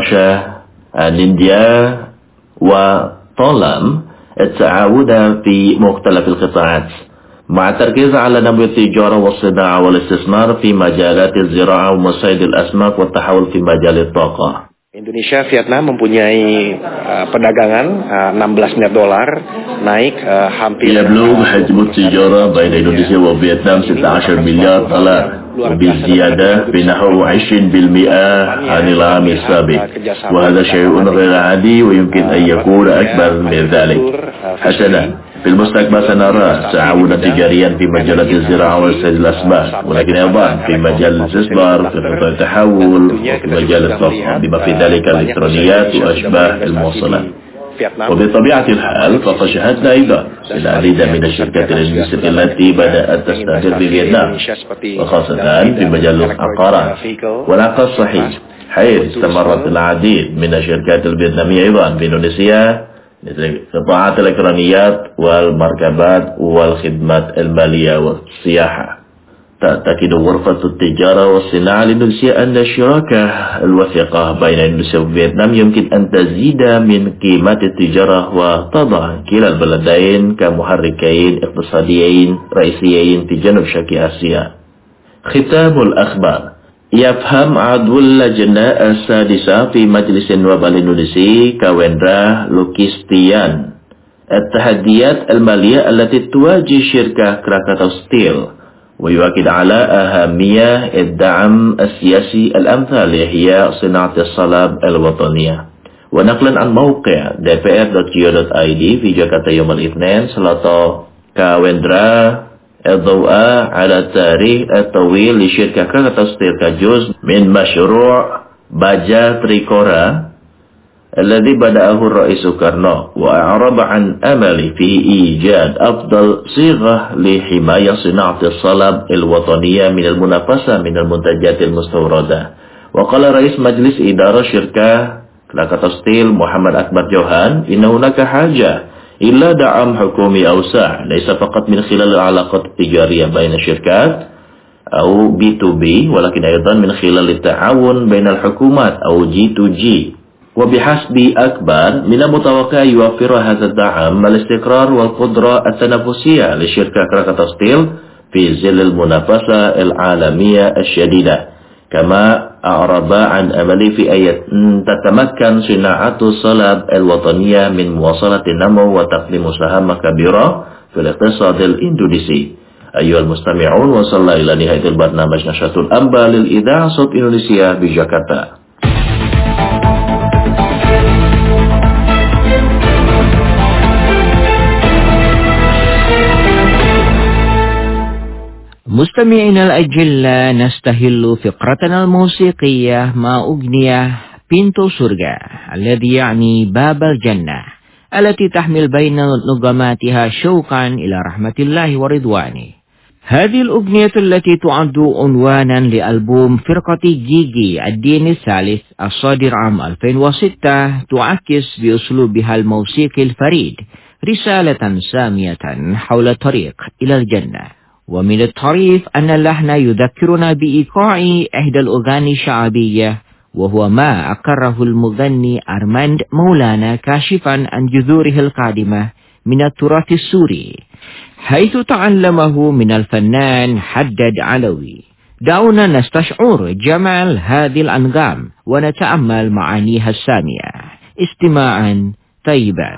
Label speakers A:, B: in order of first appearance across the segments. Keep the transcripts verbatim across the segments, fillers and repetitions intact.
A: ورشة نينجا وطالم التعاون في مختلف القطاعات مع التركيز على نمو التجارة والصناعة والاستثمار في مجالات الزراعة ومصيد الأسماك والتحول في مجال الطاقة.
B: Indonesia Vietnam mempunyai uh, perdagangan uh, enam belas miliar dolar, naik uh, hampir
A: يبلغ حجم التجارة بين إندونيسيا وفيتنام ستة عشر مليار دولار وبالزيادة بنحو عشرين بالمئة عن العام السابق، وهذا شيء غير عادي ويمكن أن يكون أكبر من ذلك. حسنا، في المستقبل سنرى تعاونا تجاريا في مجالات الزراعة وصيد الأسماك، ولكن أيضا في مجال الاستثمار في قطاع التحول وفي مجال الطاقة بما في ذلك الإلكترونيات وأشباه الموصلات. وبطبيعة الحال فقد شاهدنا أيضا العديد من الشركات الإنجليزية التي بدأت تستثمر في فيتنام، وخاصة في مجال العقارات والعقار الصحي، حيث استمرت العديد من الشركات الفيتنامية أيضا في إندونيسيا مثل قطاعات الإلكترونيات والمركبات والخدمات المالية والسياحة. تعتقد غرفة التجارة والصناعة الإندونيسية أن الشراكة الوثيقة بين إندونيسيا وفيتنام يمكن أن تزيد من قيمة التجارة وتضع كلا البلدين كمحركين اقتصاديين رئيسيين في جنوب شرق آسيا. ختام الأخبار. يفهم عضو اللجنة السادسة في مجلس النواب الإندونيسي كاوندرا لوكيستيان التحديات المالية التي تواجه شركة كراكاتاو ستيل، ويؤكد على أهمية الدعم السياسي الأمثل لإحياء صناعة الصلب الوطنية. ونقلا عن موقع d p r dot go dot i d في جاكرتا يوم الاثنين سلطة كاوندرا الضوء على التاريخ الطويل لشركة كراكاتاو ستيل كجزء من مشروع باجا تريكورا الذي بدأه الرئيس سوكارنو، وأعرب عن أمل في إيجاد أفضل صيغة لحماية صناعة الصلب الوطنية من المنافسة من المنتجات المستوردة. وقال رئيس مجلس إدارة شركة كراكاتاو ستيل محمد أكبر جوهان إن هناك حاجة إلا دعم حكومي أوسع، ليس فقط من خلال العلاقات التجارية بين الشركات أو بي تو بي، ولكن أيضا من خلال التعاون بين الحكومات أو جي تو جي. وبحسب أكبر من المتوقع يوفر هذا الدعم الاستقرار والقدرة التنافسية لشركة كراكاتاو ستيل في ظل المنافسة العالمية الشديدة، كما أعرب عن أمل في أن تتمكن صناعة الصلب الوطنية من مواصلة النمو وتقديم مساهمة كبيرة في الاقتصاد الإندونيسي. أيها المستمعون، وصلنا إلى نهاية البرنامج نشرة الأنباء للإذاعة صوت إندونيسيا بجاكرتا.
C: مستمعينا الأجلاء، نستهل فقرتنا الموسيقية مع أغنية بينتو سورجا الذي يعني باب الجنة، التي تحمل بين نغماتها شوقا إلى رحمة الله ورضوانه. هذه الأغنية التي تعد عنوانا لألبوم فرقة جيجي الدين الثالث الصادر عام ألفين وستة تعكس بأسلوبها الموسيقي الفريد رسالة سامية حول الطريق إلى الجنة. ومن الطريف أن اللحن يذكرنا بإيقاع إحدى الأغاني الشعبية، وهو ما أقره المغني أرماند مولانا كاشفا عن جذوره القادمة من التراث السوري، حيث تعلمه من الفنان حداد علوي. دعونا نستشعر جمال هذه الأنغام ونتأمل معانيها السامية. استماعا طيبا.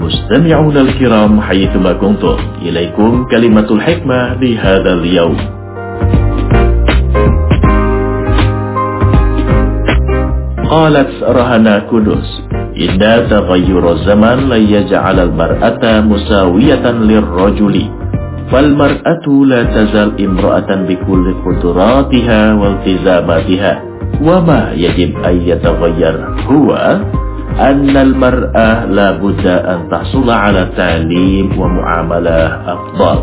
A: مستمعون الكرام حيثما كنتم، إليكم كلمة الحكمة لهذا اليوم. قالت رهنا كدس: إن تغير الزمان لن يجعل المرأة مساوية للرجل، فالمرأة لا تزال امرأة بكل قدراتها والتزاماتها، وما يجب أن يتغير هو أن المرأة لا بد أن تحصل على تعليم ومعاملة أفضل.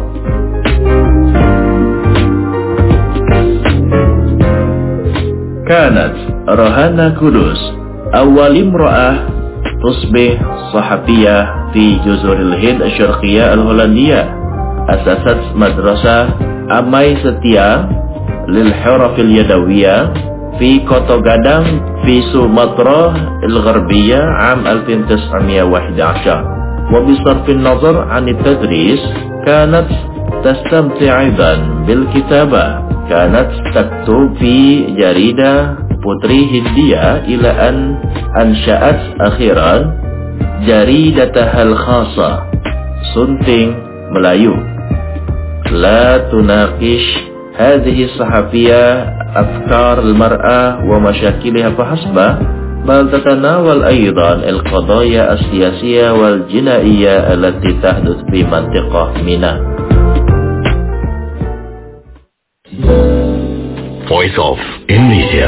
A: كانت رهنا كدس أول امرأة تصبح صحفية في جزر الهند الشرقية الهولندية. أسست مدرسة أماي ستيا للحرف اليدوية في كوتا غادام في سومطرة الغربية عام ألف وتسعمائة وأحد عشر. وبصرف النظر عن التدريس كانت تستمتع أيضا بالكتابة. كانت تكتب في جريدة بوتري هندية إلى أن أنشأت أخيرا جريدتها الخاصة سنتين ملايو. لا تناقش هذه الصحفية أفكار المرأة ومشاكلها فحسب، بل تتناول أيضا القضايا السياسية والجنائية التي تحدث في منطقة ميناء.
D: Voice of Indonesia.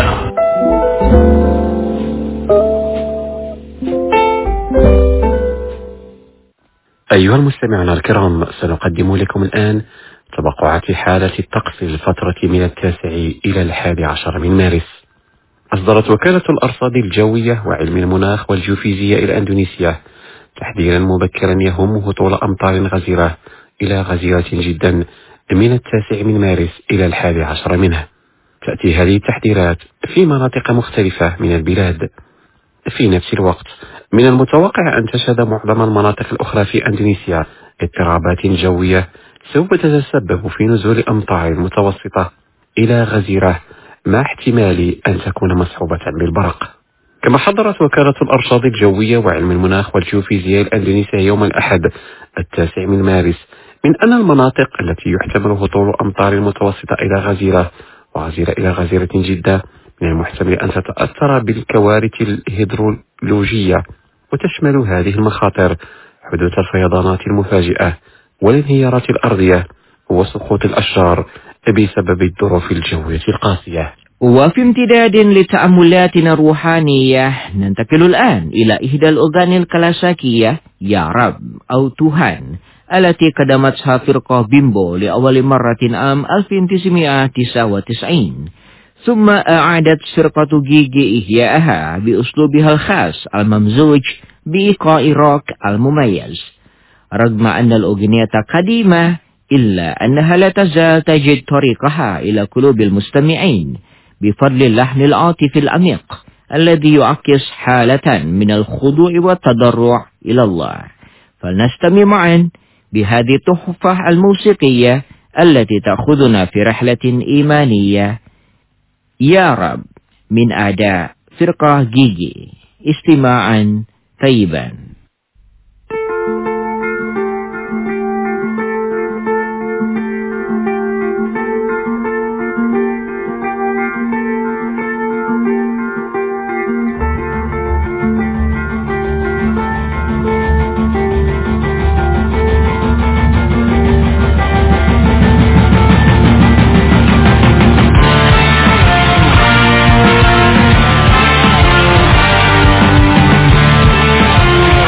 D: أيها المستمعون الكرام، سنقدم لكم الآن تبقعات حالة الطقس للفترة من التاسع إلى الحادي عشر من مارس. أصدرت وكالة الأرصاد الجوية وعلم المناخ والجيوفيزياء الأندونيسية تحذيرا مبكرا يهم هطول أمطار غزيرة إلى غزيرة جدا من التاسع من مارس إلى الحادي عشر منه. تأتي هذه التحذيرات في مناطق مختلفة من البلاد. في نفس الوقت من المتوقع أن تشهد معظم المناطق الأخرى في أندونيسيا اضطرابات جوية سوف تتسبب في نزول أمطار متوسطة إلى غزيرة مع احتمال أن تكون مصحوبة بالبرق. كما حذرت وكالة الأرصاد الجوية وعلم المناخ والجيوفيزياء الأندونيسية يوم الأحد التاسع من مارس من أن المناطق التي يحتمل هطول أمطار متوسطة إلى غزيرة وغزيرة إلى غزيرة جدا من المحتمل أن تتأثر بالكوارث الهيدرولوجية، وتشمل هذه المخاطر حدوث الفيضانات المفاجئة والانهيارات الأرضية وسقوط الأشجار بسبب الظروف الجوية القاسية.
C: وفي امتداد لتأملاتنا الروحانية ننتقل الآن إلى إحدى الأغاني الكلاسيكية يا رب أو توهان التي قدمتها فرقة بيمبو لأول مرة عام ألف وتسعمائة وتسعة وتسعين، ثم أعادت فرقة جيجي إحياءها بأسلوبها الخاص الممزوج بإيقاع روك المميز. رغم أن الأغنية قديمة إلا أنها لا تزال تجد طريقها إلى قلوب المستمعين بفضل اللحن العاطفي العميق الذي يعكس حالة من الخضوع والتضرع إلى الله. فلنستمع معا بهذه التحفة الموسيقية التي تأخذنا في رحلة إيمانية. يا رب من أداء فرقة جيجي، استماعا طيبا.
E: Thank you.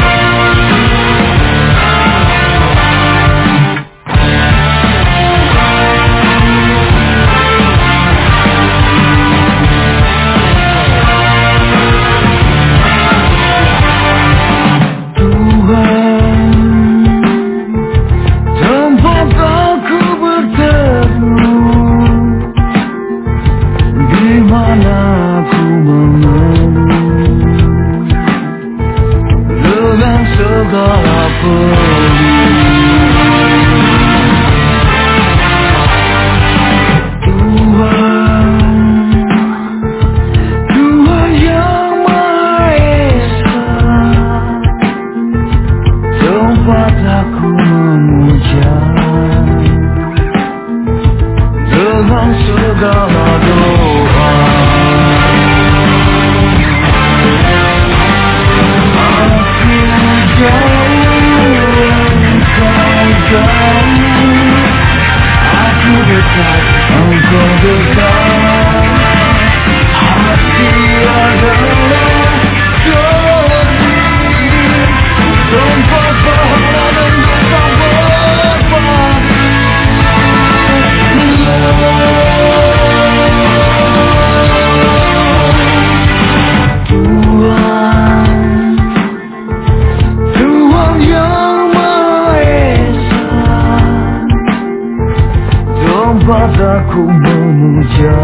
E: ku memuja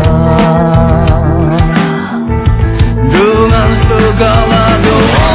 E: dengan segala doa.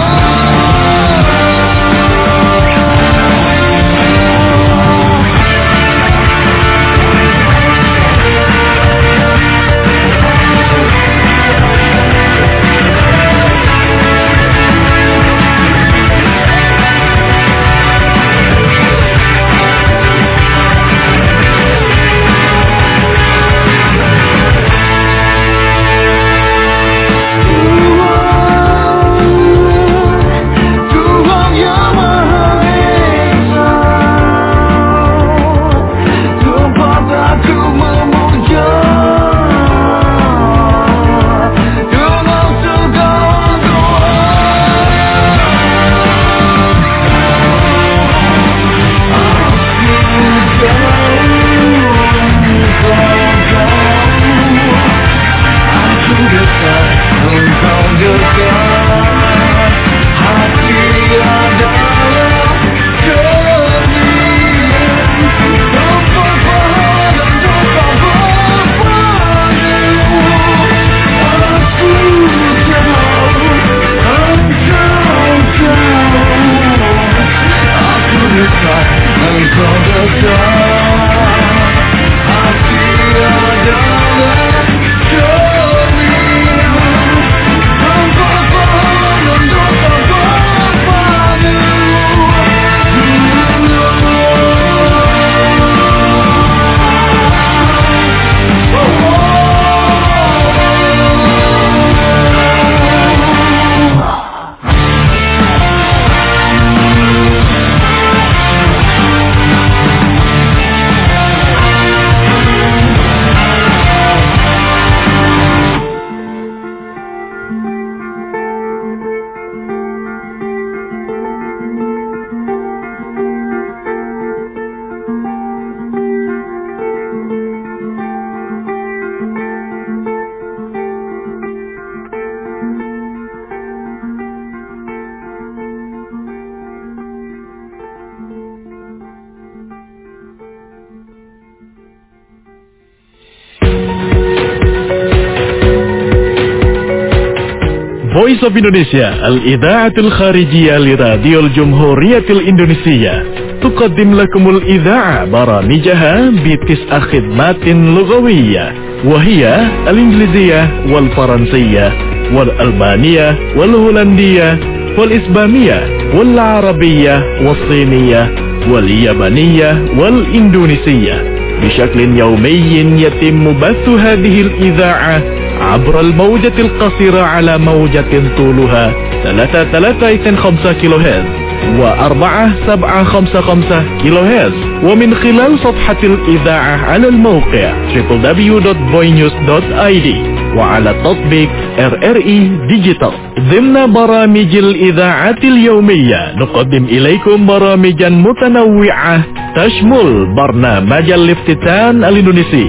F: Voice of Indonesia Al-Idha'atul Kharijiyah Liradiul Jumhuriyatil Indonesia تقدم لكم الإذاعة برامجها بتسع خدمات لغوية وهي الإنجليزية والفرنسية والألمانية والهولندية والإسبانية والعربية والصينية واليابانية والإندونيسية بشكل يومي يتم بث هذه الإذاعة عبر الموجة القصيرة على موجة طولها ثلاثة ثلاثة خمسة كيلو هرتز وأربعة سبعة خمسة خمسة كيلو هرتز ومن خلال صفحة الإذاعة على الموقع دبليو دبليو دبليو دوت بوينيوز دوت آي دي وعلى تطبيق آر آر إي ديجيتال. ضمن برامج الإذاعة اليومية نقدم إليكم برامجا متنوعة تشمل برنامج الافتتان الإندونيسي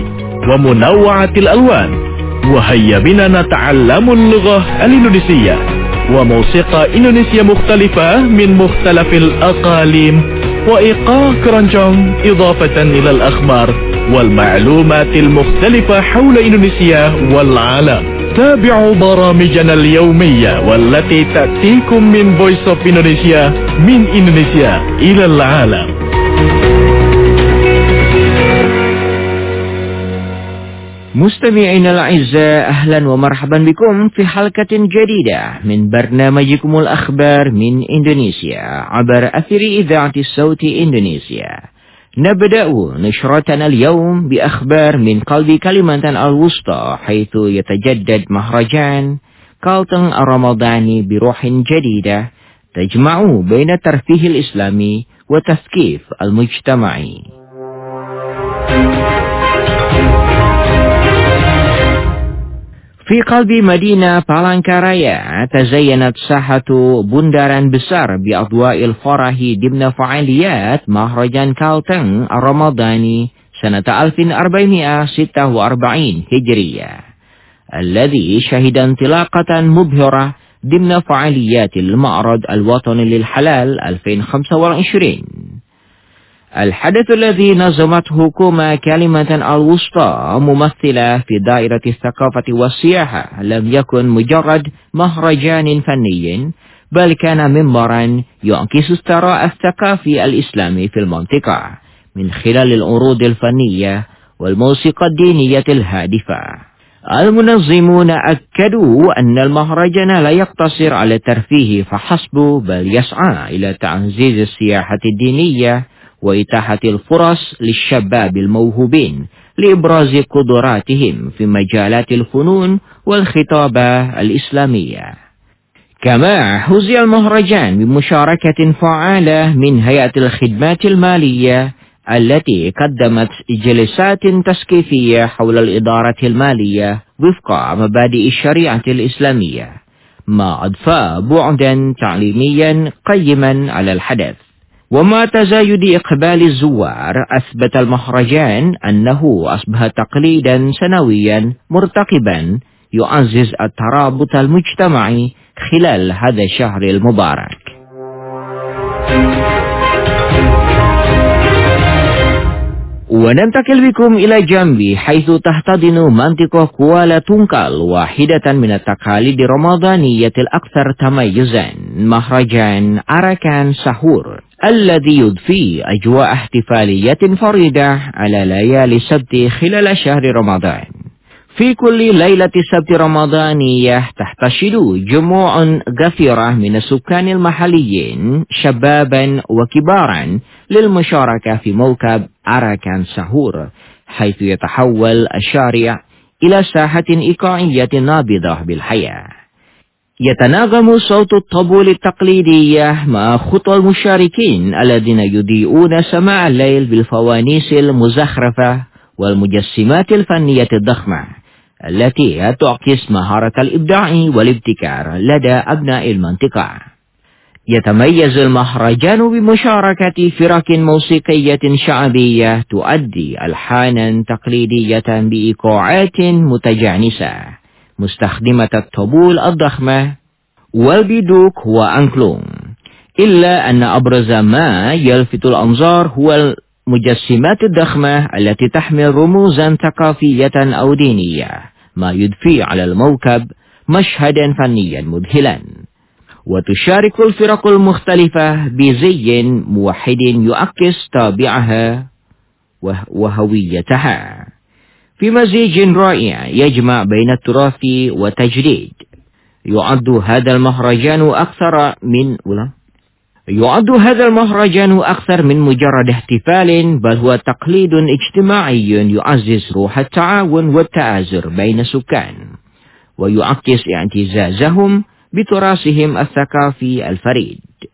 F: ومنوعة الألوان وهيا بنا نتعلم اللغة الإندونيسية وموسيقى إندونيسيا مختلفة من مختلف الأقاليم وإيقاع كرانجونج إضافة إلى الأخبار والمعلومات المختلفة حول إندونيسيا والعالم. تابعوا برامجنا اليومية والتي تأتيكم من Voice of Indonesia من إندونيسيا إلى العالم.
C: مستمعينا الأعزاء، أهلا ومرحبا بكم في حلقة جديدة من برنامجكم الأخبار من إندونيسيا عبر أثير إذاعة الصوت إندونيسيا. نبدأ نشرتنا اليوم بأخبار من قلب كليمانتان الوسطى، حيث يتجدد مهرجان كالتن الرمضاني بروح جديدة تجمع بين الترفيه الإسلامي وتثقيف المجتمعي. في قلب مدينة Palangkaraya تزينت ساحة bundaran besar بأضواء الفرح ضمن فعاليات مهرجان كالتن الرمضاني سنة ألف وأربعمائة وستة وأربعين هجرية الذي شهد انطلاقة مبهرة ضمن فعاليات المعرض الوطني للحلال ألفين وخمسة وعشرين. الحدث الذي نظمته حكومة كلمة الوسطى ممثلة في دائرة الثقافة والسياحة لم يكن مجرد مهرجان فني، بل كان منبرا يعكس الثراء الثقافي الإسلامي في المنطقة من خلال العروض الفنية والموسيقى الدينية الهادفة. المنظمون أكدوا أن المهرجان لا يقتصر على الترفيه فحسب، بل يسعى إلى تعزيز السياحة الدينية وإتاحة الفرص للشباب الموهوبين لإبراز قدراتهم في مجالات الفنون والخطابة الإسلامية. كما حظي المهرجان بمشاركة فعالة من هيئة الخدمات المالية التي قدمت جلسات تثقيفية حول الإدارة المالية وفق مبادئ الشريعة الإسلامية، ما أضفى بعدا تعليميا قيما على الحدث. ومع تزايد إقبال الزوار، أثبت المهرجان أنه أصبح تقليدا سنويا مرتقبا يعزز الترابط المجتمعي خلال هذا الشهر المبارك. وننتقل بكم إلى جامبي، حيث تحتضن منطقة كوالا تونكال واحدة من التقاليد الرمضانية الأكثر تميزا، مهرجان أراكان سحور، الذي يضفي أجواء احتفالية فريدة على ليالي السبت خلال شهر رمضان. في كل ليلة سبت رمضانية تحتشد جموع غفيرة من السكان المحليين شبابا وكبارا للمشاركة في موكب أراكان سحور، حيث يتحول الشارع إلى ساحة إيقاعية نابضة بالحياة. يتناغم صوت الطبول التقليدية مع خطى المشاركين الذين يضيئون سماع الليل بالفوانيس المزخرفة والمجسمات الفنية الضخمة التي تعكس مهارة الإبداع والابتكار لدى أبناء المنطقة. يتميز المهرجان بمشاركة فرق موسيقية شعبية تؤدي ألحانا تقليدية بإيقاعات متجانسة مستخدمة الطبول الضخمة والبيدوك وأنكلوم، إلا أن أبرز ما يلفت الأنظار هو المجسمات الضخمة التي تحمل رموزا ثقافية أو دينية، ما يضفي على الموكب مشهدا فنيا مذهلا. وتشارك الفرق المختلفة بزي موحد يعكس طابعها وهويتها في مزيج رائع يجمع بين التراث والتجديد. يعد هذا المهرجان أكثر من ولا يعد هذا المهرجان أكثر من مجرد احتفال، بل هو تقليد اجتماعي يعزز روح التعاون والتآزر بين السكان، ويعكس اعتزازهم بتراثهم الثقافي الفريد.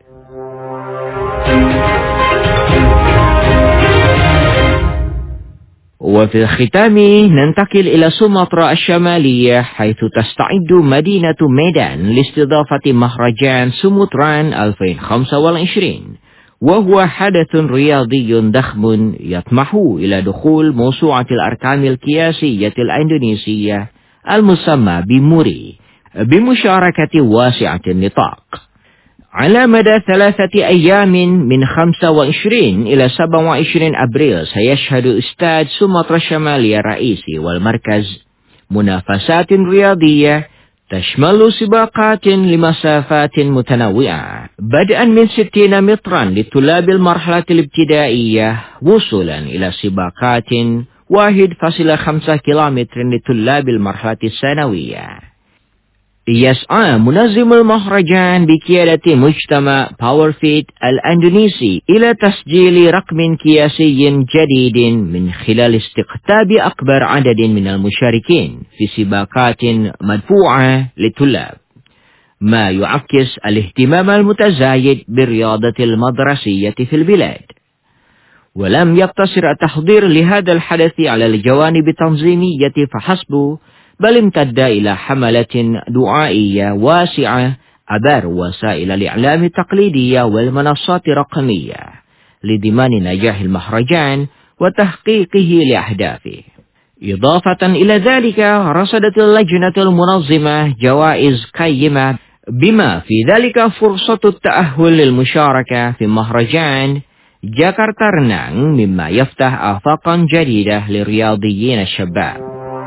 C: وفي الختام ننتقل إلى سومطرة الشمالية، حيث تستعد مدينة ميدان لاستضافة مهرجان سومطران ألفين وخمسة وعشرين، وهو حدث رياضي ضخم يطمح إلى دخول موسوعة الأرقام القياسية الإندونيسية المسمى بموري بمشاركة واسعة النطاق. على مدى ثلاثة أيام من خمسة وعشرين إلى سبعة وعشرين أبريل سيشهد استاد سومطرة الشمالية الرئيسي والمركز منافسات رياضية تشمل سباقات لمسافات متنوعة، بدءا من ستين مترا لطلاب المرحلة الابتدائية وصولا إلى سباقات واحد فاصلة خمسة كيلومتر لطلاب المرحلة الثانوية. يسعى منظم المهرجان بقيادة مجتمع باورفيت الأندونيسي إلى تسجيل رقم قياسي جديد من خلال استقطاب أكبر عدد من المشاركين في سباقات مدفوعة للطلاب، ما يعكس الاهتمام المتزايد بالرياضة المدرسية في البلاد. ولم يقتصر التحضير لهذا الحدث على الجوانب التنظيمية فحسب، بل امتد إلى حملة دعائية واسعة عبر وسائل الإعلام التقليدية والمنصات الرقمية لضمان نجاح المهرجان وتحقيقه لأهدافه. إضافة إلى ذلك، رصدت اللجنة المنظمة جوائز قيمة بما في ذلك فرصة التأهل للمشاركة في مهرجان Jakarta Renang mimma yaftah afaqan jadidah liriyadiyyin asyabab.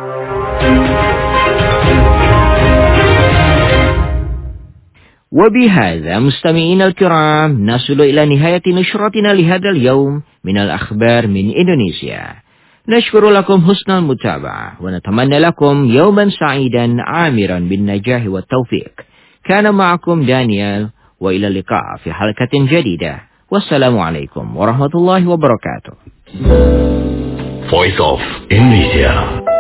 C: وبهذا مستمعينا الكرام نصل إلى نهاية نشرتنا لهذا اليوم من الأخبار من إندونيسيا. نشكر لكم حسن المتابعة ونتمنى لكم يوما سعيدا عامرا بالنجاح والتوفيق. كان معكم دانيال وإلى اللقاء في حلقة جديدة والسلام عليكم ورحمة الله وبركاته.
F: Voice of Indonesia.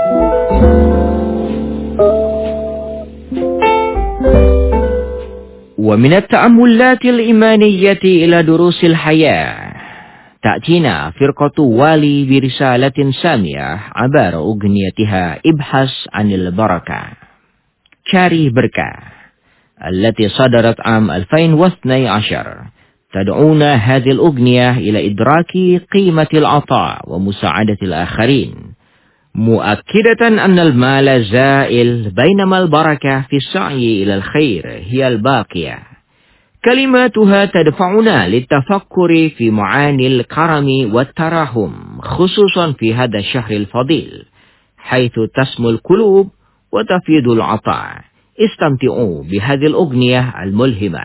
C: ومن التأملات الإيمانية إلى دروس الحياة تأتينا فرقة والي برسالة سامية عبارة أغنيتها ابحث عن البركة cari berkah التي صدرت عام ألفين واثني عشر. تدعونا هذه الأغنية إلى إدراك قيمة العطاء ومساعدة الآخرين، مؤكدة أن المال زائل بينما البركة في السعي إلى الخير هي الباقية. كلماتها تدفعنا للتفكر في معاني الكرم والتراحم خصوصا في هذا الشهر الفضيل حيث تسمو القلوب وتفيض العطاء. استمتعوا بهذه الأغنية الملهمة.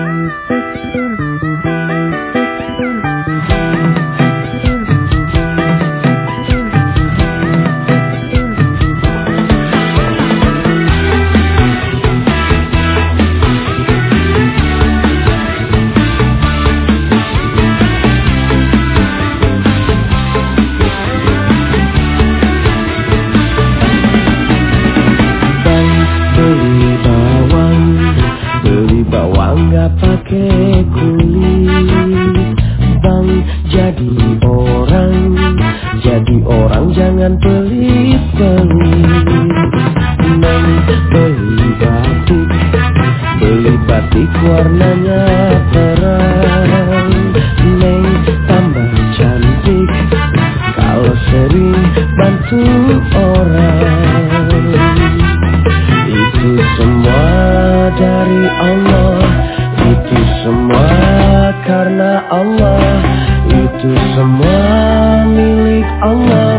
E: Nggak pakai kulit, bang, jadi orang, jadi orang jangan pelit-pelit. Neng beli batik, beli batik warnanya terang. Neng tambah cantik kalau sering bantu orang. Itu semua dari Allah, itu semua karena Allah, itu semua milik Allah,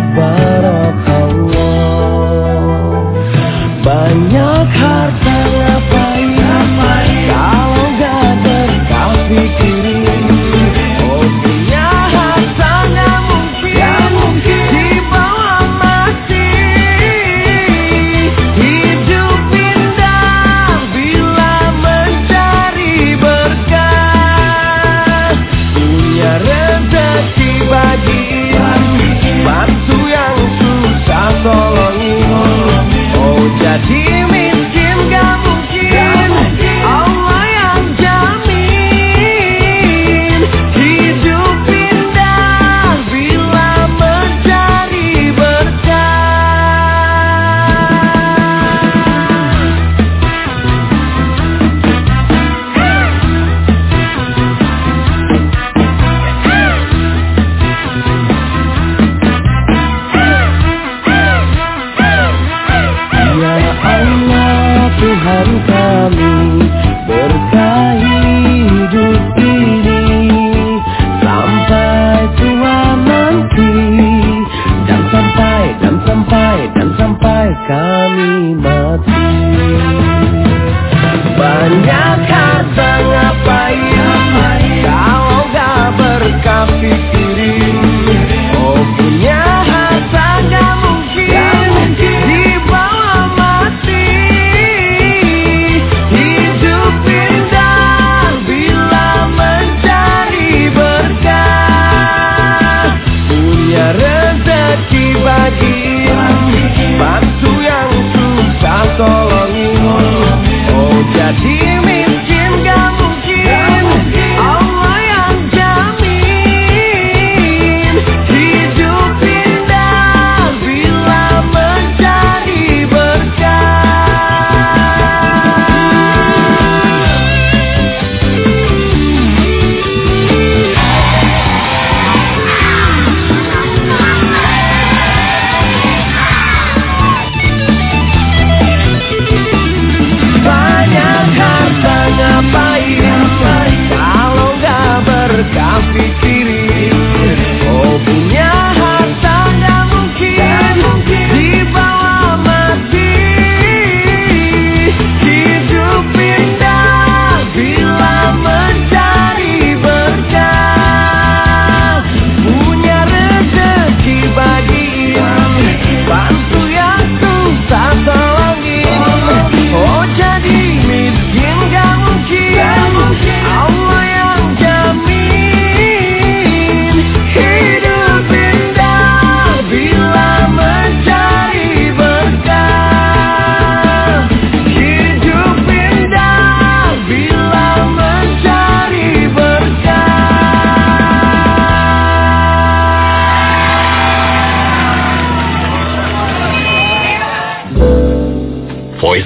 E: barakallah. Banyak harta ngapain, kalau gak berkah pikirin. Oh punya harta gak mungkin dibawa mati. Hidup indah bila mencari berkah, punya rezeki baik.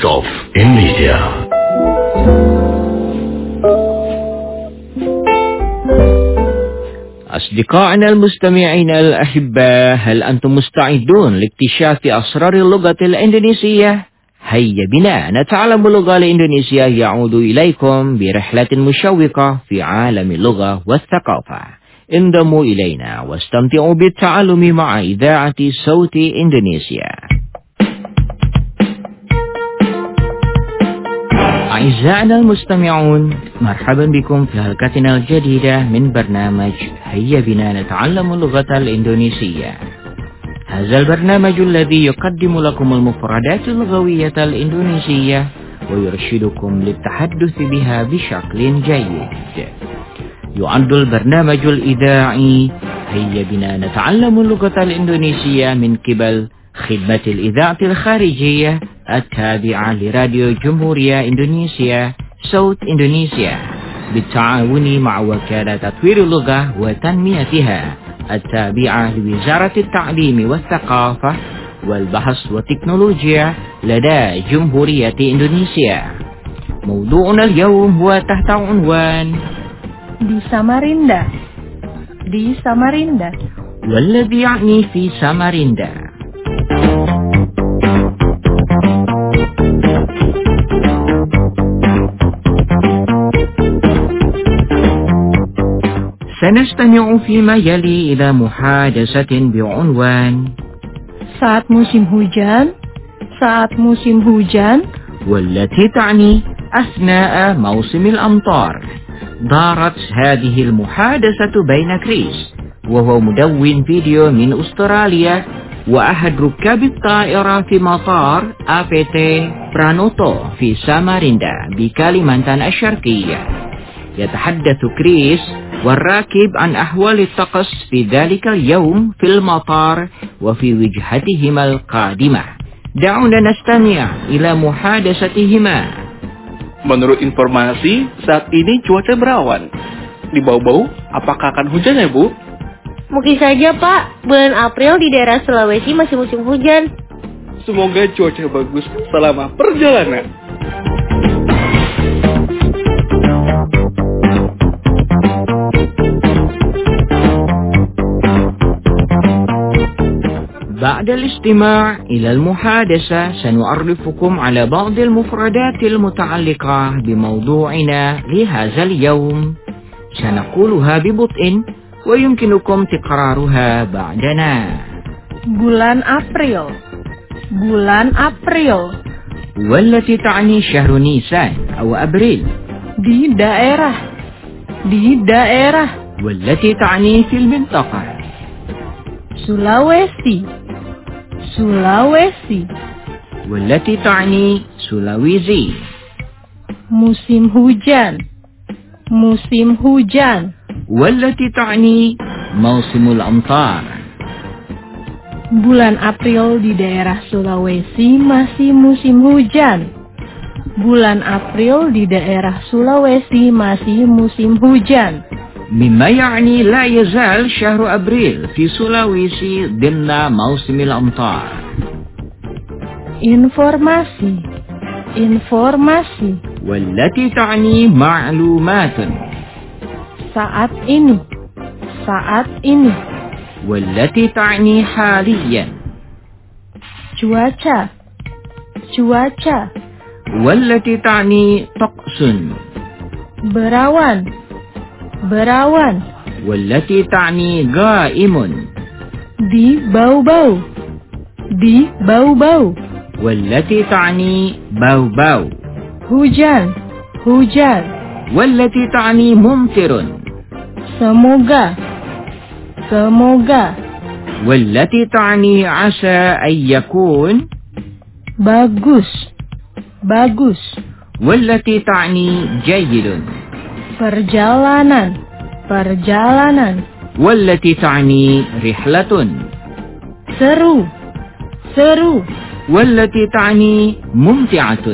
A: of Indonesia.
C: أصدقائنا المستمعين الأحباء، هل أنتم مستعدون لاكتشاف أسرار اللغة الإندونيسية؟ هيا بنا نتعلم اللغة الإندونيسية يعود إليكم برحلة مشوقة في عالم اللغة والثقافة. انضموا إلينا واستمتعوا بالتعلم مع إذاعة صوت إندونيسيا. أعزائنا المستمعون، مرحبا بكم في حلقتنا الجديدة من برنامج هيا بنا نتعلم اللغة الإندونيسية. هذا البرنامج الذي يقدم لكم المفردات اللغوية الإندونيسية ويرشدكم للتحدث بها بشكل جيد. يعد البرنامج الإذاعي هيا بنا نتعلم اللغة الإندونيسية من قبل خدمة الإذاعة الخارجية التابعة لراديو جمهورية إندونيسيا صوت إندونيسيا بالتعاون مع وكالة تطوير اللغة وتنميتها التابعة لوزارة التعليم والثقافة والبحث والتكنولوجيا لدى جمهورية إندونيسيا. موضوعنا اليوم هو تحت عنوان
G: di Samarinda. Di Samarinda.
C: والذي يعني في ساماريندا. سنستمع فيما يلي إلى محادثة بعنوان
G: Saat musim hujan, saat musim hujan,
C: والتي تعني أثناء موسم الأمطار. دارت هذه المحادثة بين كريس وهو مدون فيديو من أستراليا وأحد ركاب الطائرة في مطار A P T Pranoto في ساماريندا بكاليمانتان الشرقية. يتحدث كريس والراكب عن أحوال الطقس في ذلك اليوم في المطار وفي وجهتهما القادمة. دعونا نستمع إلى محادثتهما.
H: Menurut informasi, saat ini cuaca berawan. Di bau-bau, apakah akan hujan ya, Bu?
I: Mungkin saja, Pak. Bulan April di daerah Sulawesi masih musim hujan.
H: Semoga cuaca bagus selama perjalanan.
C: بعد الاستماع إلى المحادثة سنعرفكم على بعض المفردات المتعلقة بموضوعنا لهذا اليوم. سنقولها ببطء ويمكنكم تكرارها بعدنا.
G: bulan April. Bulan April.
C: والتي تعني شهر نيسان أو أبريل.
G: Di daerah. Di daerah.
C: والتي تعني في المنطقة.
G: Sulawesi. Sulawesi.
C: والتي تعني سلاويزي.
G: Musim hujan. Musim hujan.
C: والتي تعني موسم الأمطار.
G: Bulan April di daerah Sulawesi masih musim hujan. Bulan April di daerah Sulawesi masih musim hujan.
C: مما يعني لا يزال شهر أبريل في سولاويسي ضمن موسم الأمطار.
G: Informasi. Informasi.
C: والتي تعني معلومات.
G: Saat ini. Saat ini.
C: والتي تعني حاليا.
G: Cuaca. Cuaca.
C: والتي تعني طقس.
G: Berawan. Berawan.
C: والتي تعني غائم.
G: Di bau-bau. Di bau-bau.
C: والتي تعني باو-باو.
G: Hujan. Hujan.
C: والتي تعني ممطر.
G: Semoga. Semoga.
C: والتي تعني عسى أن يكون.
G: Bagus. Bagus.
C: والتي تعني جيد.
G: Perjalanan. Perjalanan.
C: والتي تعني رحلة.
G: Seru. Seru.
C: والتي تعني ممتعة.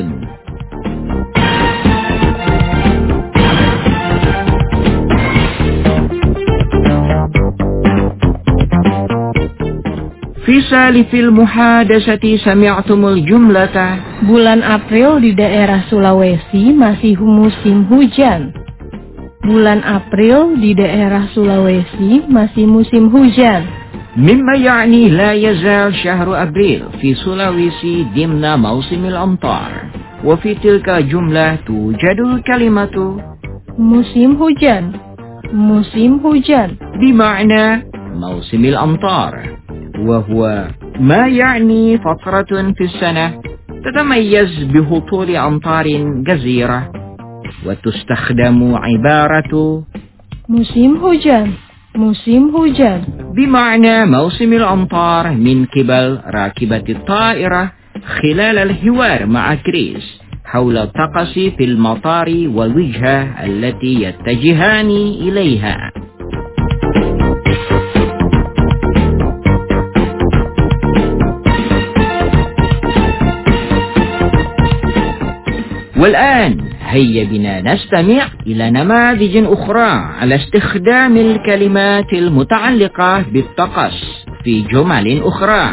C: في وفي المحادثة سمعتم الجملة.
G: Bulan April di daerah Sulawesi masih musim hujan. Bulan April di daerah Sulawesi masih musim hujan.
C: مما يعني لا يزال شهر أبريل في سلاويسي ضمن موسم الأمطار. وفي تلك الجملة توجد الكلمة
G: musim hujan. Musim hujan
C: بمعنى موسم الأمطار، وهو ما يعني فترة في السنة تتميز بهطول أمطار جزيرة، وتستخدم عبارة
G: musim hujan. Musim hujan
C: بمعنى موسم الأمطار من قبل راكبة الطائرة خلال الحوار مع كريس حول الطقس في المطار والوجهة التي يتجهان إليها. والآن هيا بنا نستمع إلى نماذج أخرى على استخدام الكلمات المتعلقة بالطقس في جمل أخرى.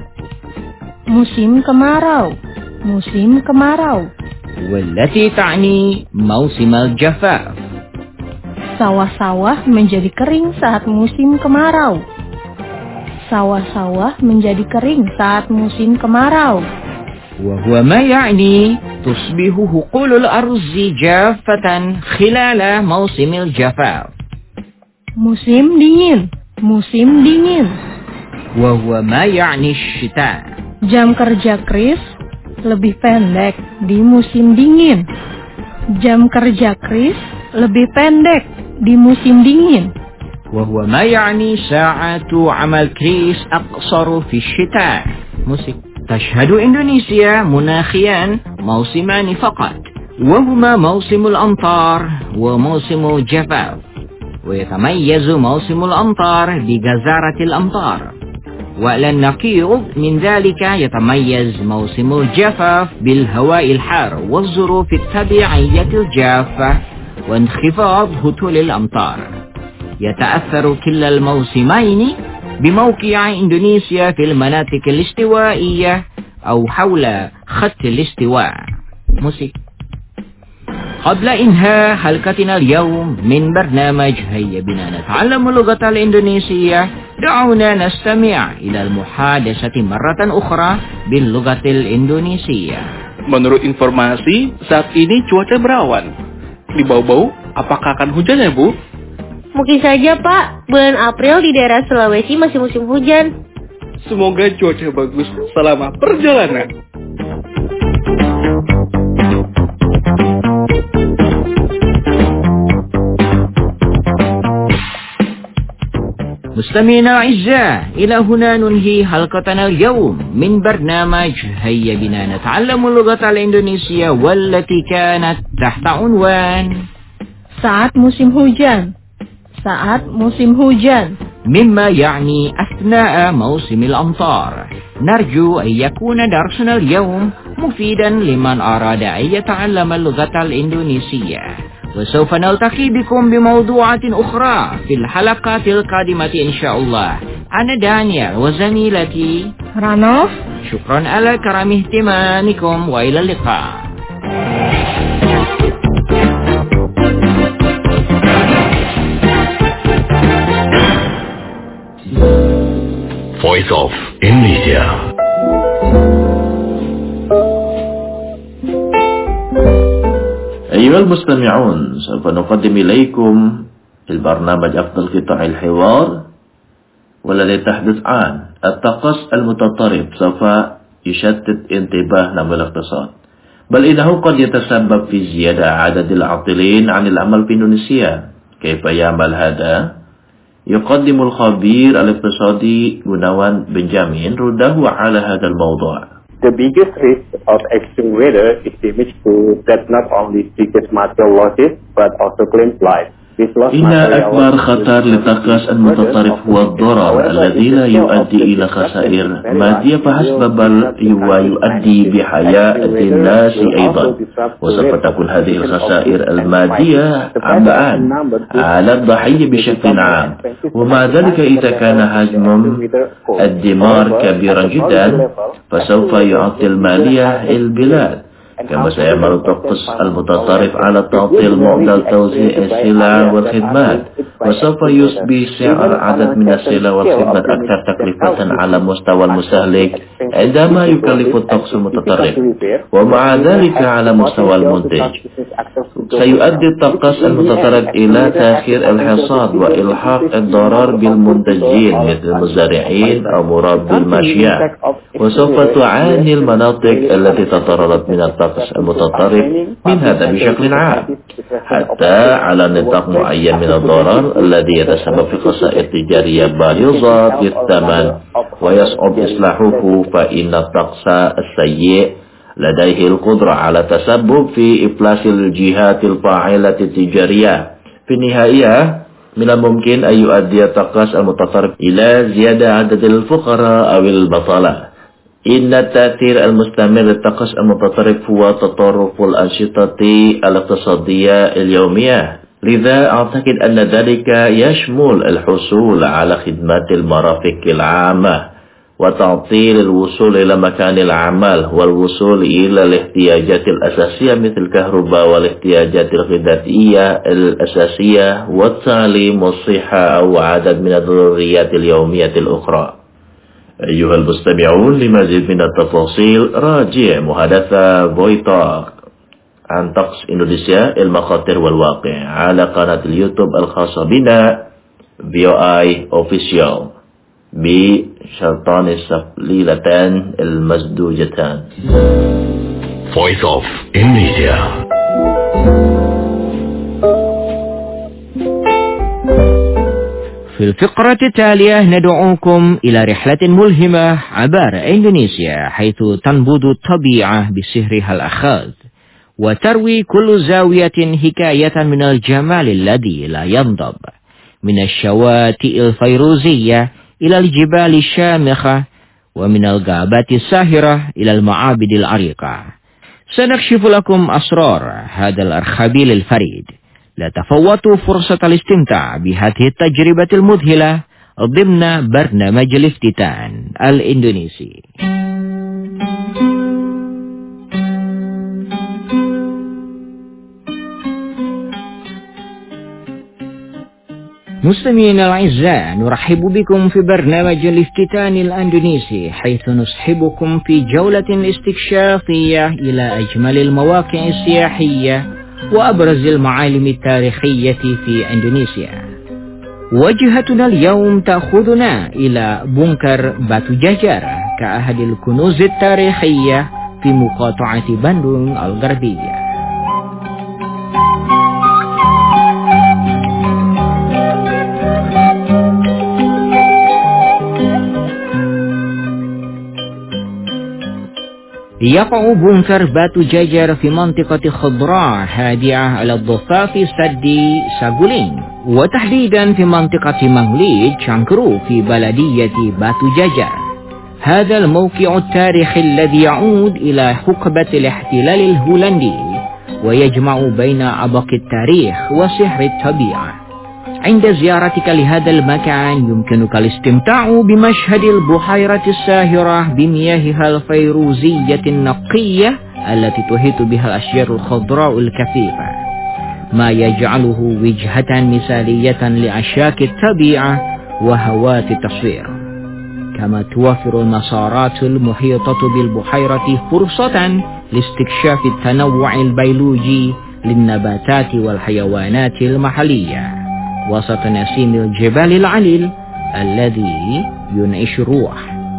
G: musim kemarau. Musim kemarau
C: والتي تعني موسم الجفاف.
G: Sawah-sawah menjadi kering saat musim kemarau. Sawah-sawah menjadi kering saat musim kemarau.
C: وهو ما يعني تصبح حقول الأرز جافة خلال موسم الجفاف.
G: Musim dingin. Musim dingin
C: وهو ما يعني الشتاء.
G: Jam kerja Chris lebih pendek di musim dingin. Jam kerja Chris lebih pendek di musim dingin.
C: وهو ما يعني ساعة عمل كريس أقصر في الشتاء. موسيقى. تشهد إندونيسيا مناخيا موسمان فقط، وهما موسم الأمطار وموسم الجفاف، ويتميز موسم الأمطار بجزارة الأمطار، وعلى النقيض من ذلك يتميز موسم الجفاف بالهواء الحار والظروف الطبيعية الجافة وانخفاض هطول الأمطار. يتأثر كلا الموسمين بموقع إندونيسيا في المناطق الاستوائية أو حول خط الاستواء. موسيقى. قبل إنهاء حلقتنا اليوم من برنامج هيا بنا نتعلم اللغة الإندونيسية، دعونا نستمع إلى المحادثة مرة أخرى باللغة الإندونيسية.
H: Menurut informasi, saat ini cuaca berawan. Di Bau-Bau, apakah akan hujan ya, Bu?
I: Mungkin saja, Pak. Bulan April di daerah Sulawesi masih musim hujan.
H: Semoga cuaca bagus selama perjalanan.
C: مستمعينا الأعزاء، إلى هنا ننهي حلقتنا اليوم من برنامج هيا بنا نتعلم اللغة الإندونيسية، والتي كانت تحت عنوان
G: Saat musim hujan. Saat musim hujan
C: مما يعني أثناء موسم الأمطار. نرجو أن يكون درسنا اليوم مفيدا لمن أراد أن يتعلم اللغة الإندونيسية، وسوف نلتقي بكم بموضوعات أخرى في الحلقات القادمة إن شاء الله. أنا دانيال وزميلتي
G: Ranof.
C: شكرا على كرم اهتمامكم وإلى اللقاء.
A: Voice of Indonesia. أيها المستمعون، سوف نقدم إليكم البرنامج أفضل قطع الحوار، والذي تحدث عن الطقس المتطرب سوف يشتت انتباهنا بالاقتصاد، بل إنه قد يتسبب في زيادة عدد العاطلين عن العمل في إندونيسيا. كيف يعمل هذا؟ يقدم الخبير الاقتصادي Gunawan Benjamin رده على هذا الموضوع.
J: The biggest risk of extreme weather is damage to that not only triggers material losses but also claims life.
A: إن أكبر خطر للطقس المتطرف هو الضرر الذي لا يؤدي إلى خسائر مادية فحسب بل ويؤدي بحياة الناس أيضا، وسوف تكون هذه الخسائر المادية عبئا على الضحية بشكل عام. ومع ذلك إذا كان حجم الدمار كبيرا جدا فسوف يعطل مالية البلاد، كما سيعمل الطقس المتطرف على تعطيل معدل توزيع السلع والخدمات، وسوف يصبح سعر عدد من السلع والخدمات أكثر تكلفة على مستوى المستهلك عندما يكلف الطقس المتطرف، ومع ذلك على مستوى المنتج سيؤدي الطقس المتطرف إلى تأخير الحصاد وإلحاق الضرر بالمنتجين مثل المزارعين أو مربي الماشية، وسوف تعاني المناطق التي تضررت من الطقس المتطرف من هذا بشكل عام، حتى على نطاق معين من الضرر الذي يتسبب في خسائر تجارية بالغة في الثمن ويصعب إصلاحه، فإن الطقس السيء لديه القدرة على التسبب في إفلاس الجهات الفاعلة التجارية. في النهاية من الممكن أن يؤدي الطقس المتطرف إلى زيادة عدد الفقراء أو البطالة. إن التأثير المستمر للطقس المتطرف هو تطرف الأنشطة الاقتصادية اليومية، لذا أعتقد أن ذلك يشمل الحصول على خدمات المرافق العامة وتعطيل الوصول إلى مكان العمل والوصول إلى الاحتياجات الأساسية مثل الكهرباء والاحتياجات الغذائية الأساسية والتعليم والصحة أو عدد من الضروريات اليومية الأخرى. أيها المستمعون، لمزيد من التفاصيل راجع محادثة فويتالك عن طقس إندونيسيا المخاطر والواقع على قناة اليوتيوب الخاصة بنا في أو آي Official بشرطان السبليلتان المزدوجتان.
K: Voice of Indonesia.
C: في الفقرة التالية ندعوكم إلى رحلة ملهمة عبر إندونيسيا، حيث تنبض الطبيعة بسحرها الأخاذ وتروي كل زاوية حكاية من الجمال الذي لا ينضب، من الشواطئ الفيروزية إلى الجبال الشامخة، ومن الغابات الساحرة إلى المعابد العريقة. سنكشف لكم أسرار هذا الأرخبيل الفريد. لا تفوتوا فرصة الاستمتاع بهذه التجربة المذهلة ضمن برنامج الافتتان الإندونيسي. مستمعينا الأعزاء، نرحب بكم في برنامج الافتتان الأندونيسي، حيث نصحبكم في جولة استكشافية إلى أجمل المواقع السياحية وأبرز المعالم التاريخية في إندونيسيا. وجهتنا اليوم تأخذنا إلى بونكر باتو جاجر كأحد الكنوز التاريخية في مقاطعة باندung الغربية. يقع بونكر باتو جاجر في منطقة خضراء هادئة على الضفاف سد ساغولين، وتحديدا في منطقة مانغليد شانكرو في بلدية باتو جاجر. هذا الموقع التاريخي الذي يعود إلى حقبة الاحتلال الهولندي ويجمع بين عبق التاريخ وسحر الطبيعة. عند زيارتك لهذا المكان يمكنك الاستمتاع بمشهد البحيرة الساهرة بمياهها الفيروزية النقية التي تحيط بها الأشجار الخضراء الكثيفة، ما يجعله وجهة مثالية لعشاق الطبيعة وهوات التصوير. كما توفر المسارات المحيطة بالبحيرة فرصة لاستكشاف التنوع البيولوجي للنباتات والحيوانات المحلية وسط نسيم الجبال العليل الذي ينعش الروح.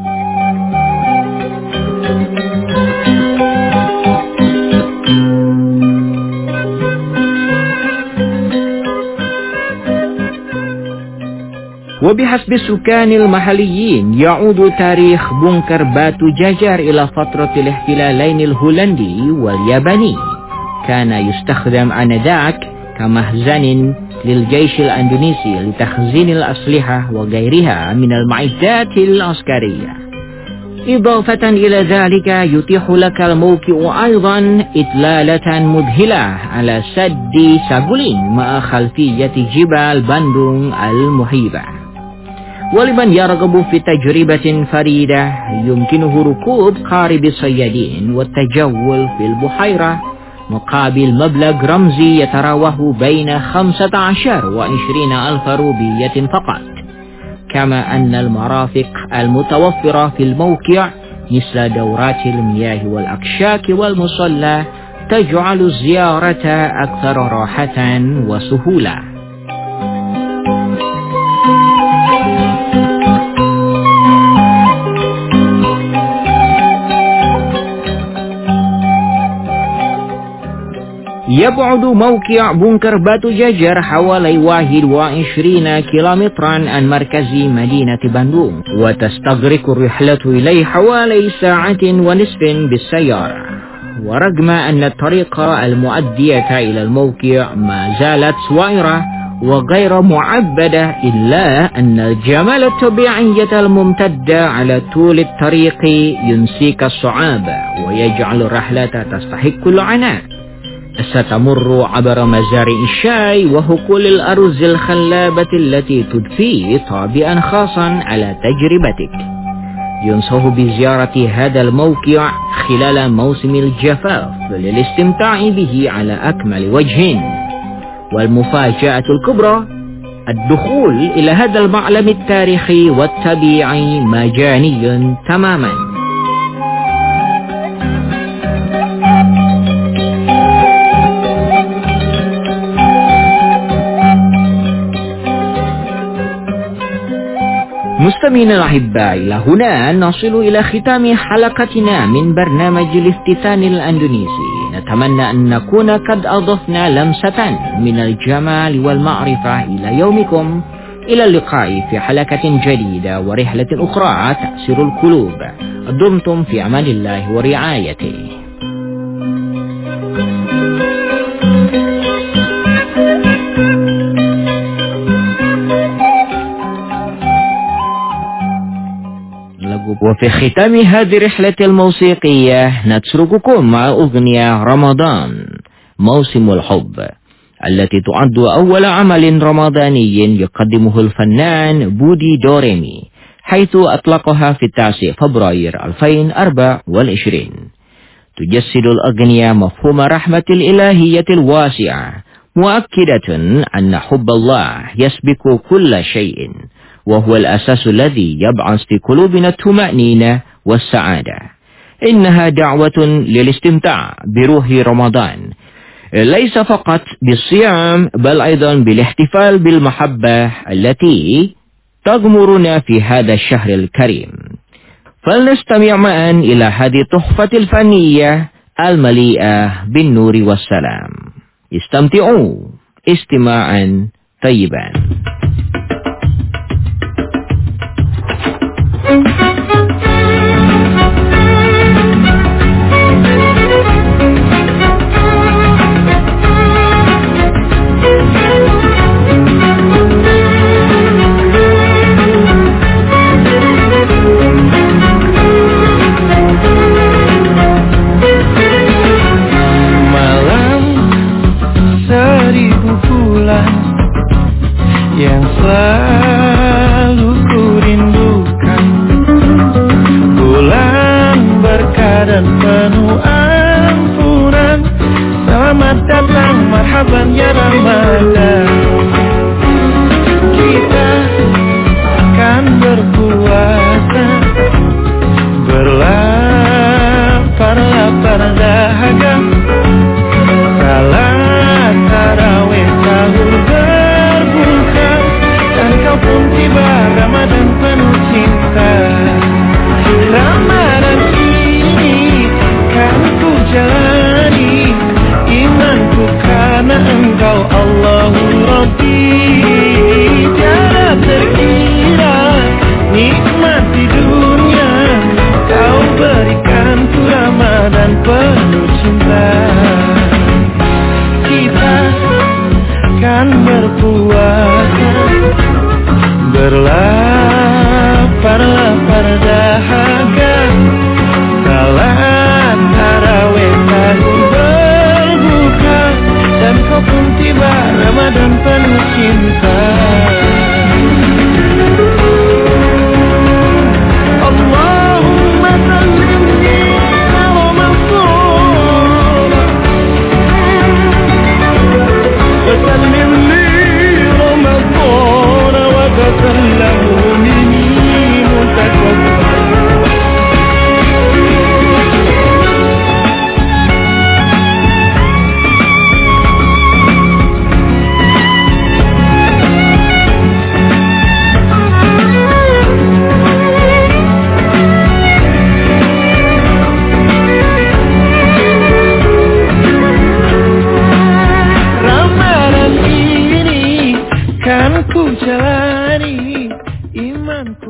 C: وبحسب السكان المحليين يعود تاريخ بونكر باتو جاجر إلى فترة الاحتلالين الهولندي والياباني. كان يستخدم آنذاك كمخزن للجيش الأندونيسي لتخزين الأسلحة وغيرها من المعدات العسكرية. إضافة إلى ذلك يتيح لك الموقع أيضا إطلالة مذهلة على سد ساغولين مع خلفية جبال باندونغ المهيبة. ولمن يرغب في تجربة فريدة يمكنه ركوب قارب الصيادين والتجول في البحيرة مقابل مبلغ رمزي يتراوح بين خمسة عشر وعشرين ألف روبية فقط. كما أن المرافق المتوفرة في الموقع مثل دورات المياه والأكشاك والمصلى تجعل الزيارة أكثر راحة وسهولة. يبعد موقع بونكر باتو جاجر حوالي واحد وعشرين كيلومترا عن مركز مدينة باندونغ، وتستغرق الرحلة إليه حوالي ساعة ونصف بالسيارة. ورغم أن الطريق المؤدية إلى الموقع ما زالت سوائرة وغير معبدة، إلا أن الجمال الطبيعي الممتدة على طول الطريق ينسيك الصعاب ويجعل الرحلة تستحق العناء. ستمر عبر مزارع الشاي وحقول الأرز الخلابة التي تضفي طابعا خاصا على تجربتك. ينصح بزيارة هذا الموقع خلال موسم الجفاف للاستمتاع به على أكمل وجه. والمفاجأة الكبرى الدخول إلى هذا المعلم التاريخي والطبيعي مجاني تماما. مستمعينا الأحباء، إلى هنا نصل إلى ختام حلقتنا من برنامج الافتتان الأندونيسي. نتمنى أن نكون قد أضفنا لمسة من الجمال والمعرفة إلى يومكم. إلى اللقاء في حلقة جديدة ورحلة أخرى تأسر القلوب. دمتم في أمان الله ورعايته. وفي ختام هذه الرحلة الموسيقية نترككم مع أغنية رمضان موسم الحب، التي تعد أول عمل رمضاني يقدمه الفنان بودي دوريمي، حيث أطلقها في التاسع فبراير ألفين وأربعة وعشرين. تجسد الأغنية مفهوم رحمة الإلهية الواسعة، مؤكدة أن حب الله يسبق كل شيء، وهو الأساس الذي يبعث في قلوبنا الطمأنينة والسعادة. إنها دعوة للاستمتاع بروح رمضان، ليس فقط بالصيام بل أيضا بالاحتفال بالمحبة التي تغمرنا في هذا الشهر الكريم. فلنستمع معا إلى هذه التحفة الفنية المليئة بالنور والسلام. استمتعوا استماعا طيبا.
E: Malam seribu bulan yang selalu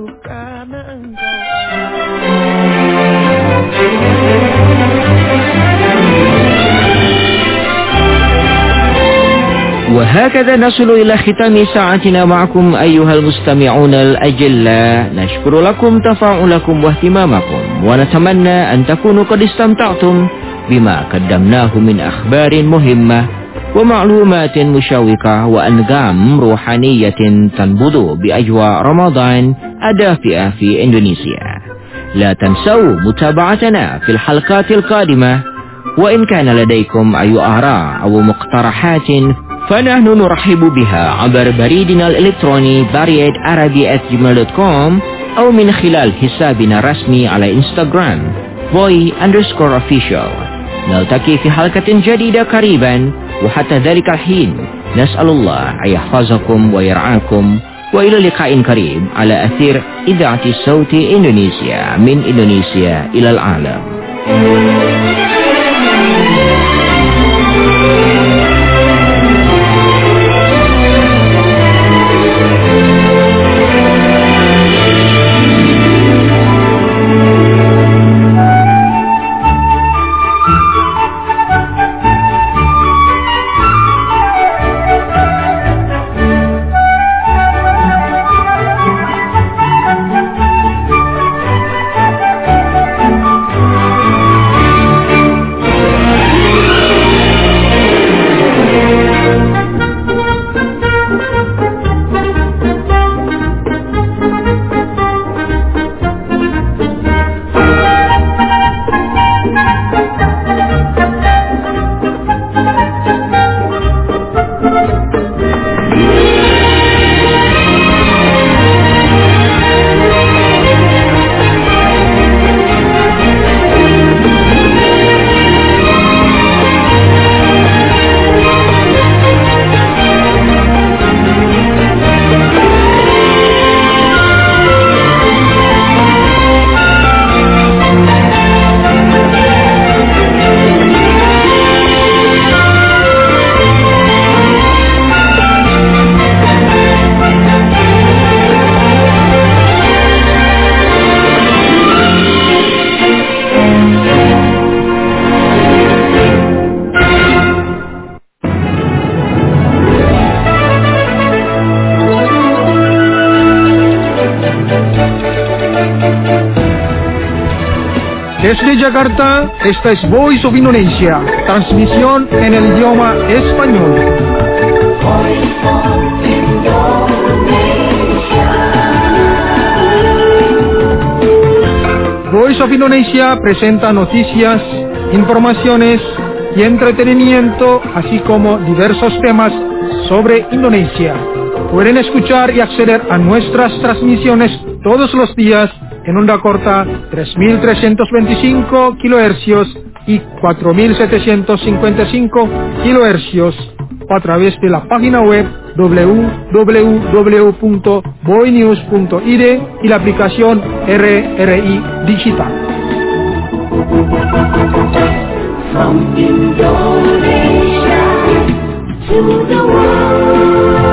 E: karena engkau.
C: وهكذا نصل إلى ختام ساعتنا معكم أيها المستمعون الأجلاء. نشكر لكم تفاعلكم واهتمامكم ونتمنى أن تكونوا قد استمتعتم بما قدمناه من أخبار مهمة ومعلومات مشوقة وأنغام روحانية تنبض بأجواء رمضان الدافئة في إندونيسيا. لا تنسوا متابعتنا في الحلقات القادمة، وإن كان لديكم أي آراء أو مقترحات فنحن نرحب بها عبر بريدنا الإلكتروني بريد عربي آت جيميل دوت كوم أو من خلال حسابنا الرسمي على إنستغرام boy underscore official. نلتقي في حلقة جديدة قريبا، وحتى ذلك الحين نسأل الله أن يحفظكم ويرعاكم، وإلى لقاء قريب على أثير إذاعة صوت إندونيسيا من إندونيسيا إلى العالم.
L: Desde Jakarta, esta es Voice of Indonesia, transmisión en el idioma español. Voice of Indonesia presenta noticias, informaciones y entretenimiento, así como diversos temas sobre Indonesia. Pueden escuchar y acceder a nuestras transmisiones todos los días en onda corta tres mil trescientos veinticinco kilohercios y cuatro mil setecientos cincuenta y cinco kilohercios a través de la página web doble u doble u doble u punto boynews punto i d y la aplicación R R I Digital. From Indonesia to the world.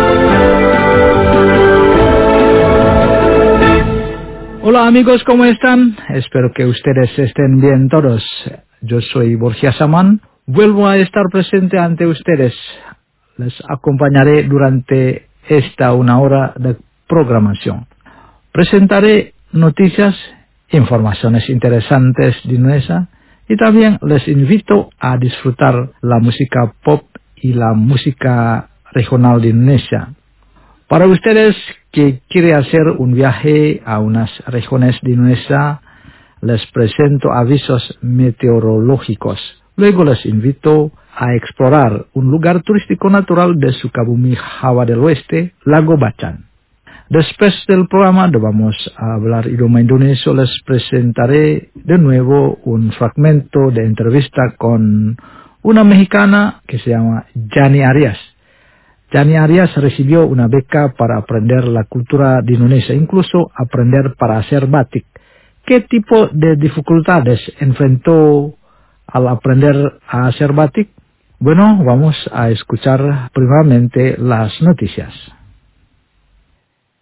L: Hola amigos, ¿cómo están? Espero que ustedes estén bien todos. Yo soy Borja Saman. Vuelvo a estar presente ante ustedes. Les acompañaré durante esta una hora de programación. Presentaré noticias, informaciones interesantes de Indonesia y también les invito a disfrutar la música pop y la música regional de Indonesia. Para ustedes que quieren hacer un viaje a unas regiones de Indonesia, les presento avisos meteorológicos. Luego les invito a explorar un lugar turístico natural de Sukabumi, Java del Oeste, Lago Bacan. Después del programa de Vamos a hablar idioma indonesio, les presentaré de nuevo un fragmento de entrevista con una mexicana que se llama Yani Arias. Yani Arias recibió una beca para aprender la cultura de Indonesia, incluso aprender para hacer batik. ¿Qué tipo de dificultades enfrentó al aprender a hacer batik? Bueno, vamos a escuchar primeramente las noticias.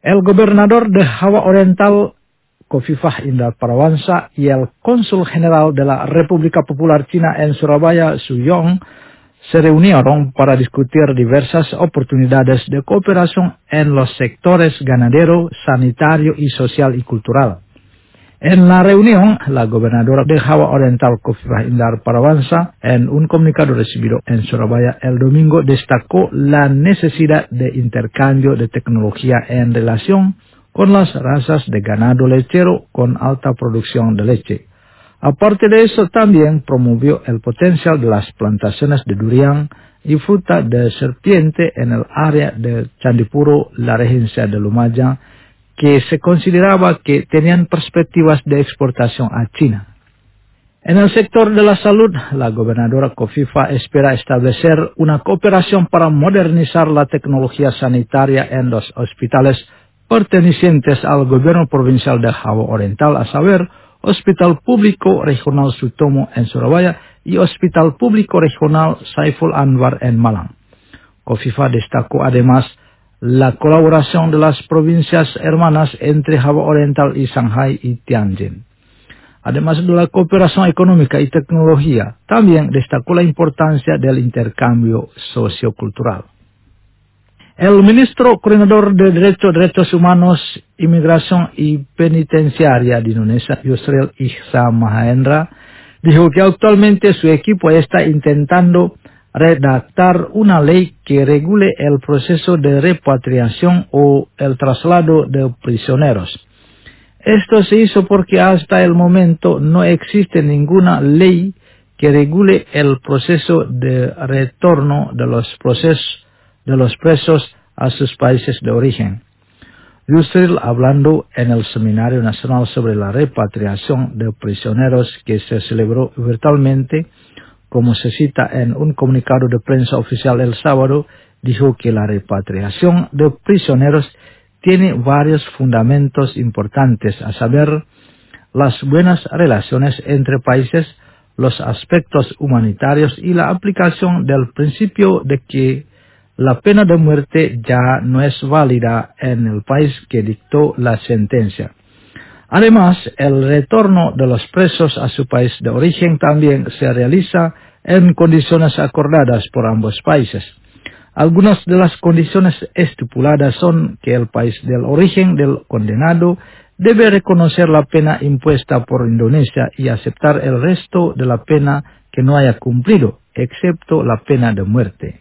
L: El gobernador de Java Oriental, Khofifah Indar Parawansa, y el cónsul general de la República Popular China en Surabaya, Su Yong, se reunieron para discutir diversas oportunidades de cooperación en los sectores ganadero, sanitario y social y cultural. En la reunión, la gobernadora de Java Oriental, Khofifah Indar Parawansa, en un comunicado recibido en Surabaya el domingo, destacó la necesidad de intercambio de tecnología en relación con las razas de ganado lechero con alta producción de leche. Aparte de eso, también promovió el potencial de las plantaciones de durian y fruta de serpiente en el área de Candipuro, la regencia de Lumajang, que se consideraba que tenían perspectivas de exportación a China. En el sector de la salud, la gobernadora Khofifah espera establecer una cooperación para modernizar la tecnología sanitaria en los hospitales pertenecientes al gobierno provincial de Java Oriental, a saber, Hospital Público Regional Sutomo en Surabaya y Hospital Público Regional Saiful Anwar en Malang. Khofifah destacó además la colaboración de las provincias hermanas entre Java Oriental y Shanghai y Tianjin. Además de la cooperación económica y tecnología, también destacó la importancia del intercambio sociocultural. El ministro coordinador de Derecho, Derechos Humanos, Inmigración y Penitenciaria de Indonesia, Yusril Ihsan Mahendra, dijo que actualmente su equipo está intentando redactar una ley que regule el proceso de repatriación o el traslado de prisioneros. Esto se hizo porque hasta el momento no existe ninguna ley que regule el proceso de retorno de los, procesos, de los presos a sus países de origen. Yusril, hablando en el Seminario Nacional sobre la Repatriación de Prisioneros que se celebró virtualmente, como se cita en un comunicado de prensa oficial el sábado, dijo que la repatriación de prisioneros tiene varios fundamentos importantes, a saber, las buenas relaciones entre países, los aspectos humanitarios y la aplicación del principio de que la pena de muerte ya no es válida en el país que dictó la sentencia. Además, el retorno de los presos a su país de origen también se realiza en condiciones acordadas por ambos países. Algunas de las condiciones estipuladas son que el país del origen del condenado debe reconocer la pena impuesta por Indonesia y aceptar el resto de la pena que no haya cumplido, excepto la pena de muerte.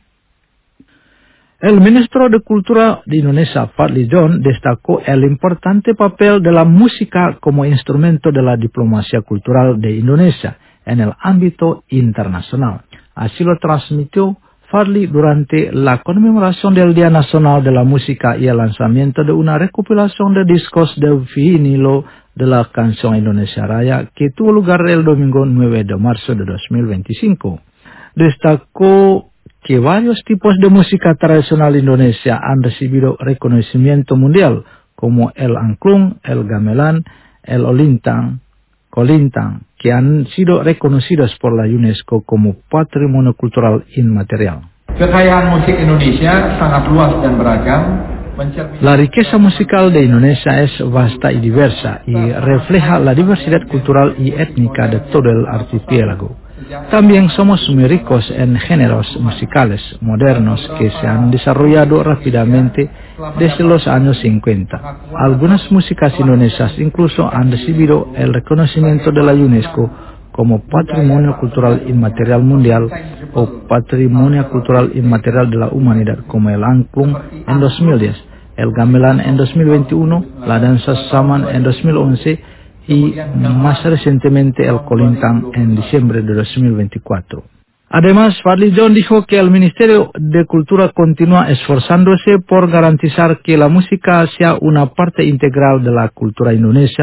L: El ministro de Cultura de Indonesia, Fadli John, destacó el importante papel de la música como instrumento de la diplomacia cultural de Indonesia en el ámbito internacional. Así lo transmitió Fadli durante la conmemoración del Día Nacional de la Música y el lanzamiento de una recopilación de discos de vinilo de la canción Indonesia Raya que tuvo lugar el domingo nueve de marzo de dos mil veinticinco. Destacó que varios tipos de música tradicional Indonesia han recibido reconocimiento mundial, como el angklung, el gamelan, el olintang, kolintang, que han sido reconocidos por la UNESCO como Patrimonio Cultural Inmaterial.
M: Kekayaan musik Indonesia sangat luas dan beragam.
L: La riqueza musical de Indonesia es vasta y diversa y refleja la diversidad cultural y étnica de todo el archipiélago. También somos muy ricos en géneros musicales modernos que se han desarrollado rápidamente desde los años cincuenta. Algunas músicas indonesias incluso han recibido el reconocimiento de la UNESCO como Patrimonio Cultural Inmaterial Mundial o Patrimonio Cultural Inmaterial de la Humanidad, como el angklung en dos mil diez, el gamelan en dos mil veintiuno, la danza saman en dos mil once y más recientemente el kolintang en diciembre de dos mil veinticuatro. Además, Fadli John dijo que el Ministerio de Cultura continúa esforzándose por garantizar que la música sea una parte integral de la cultura indonesia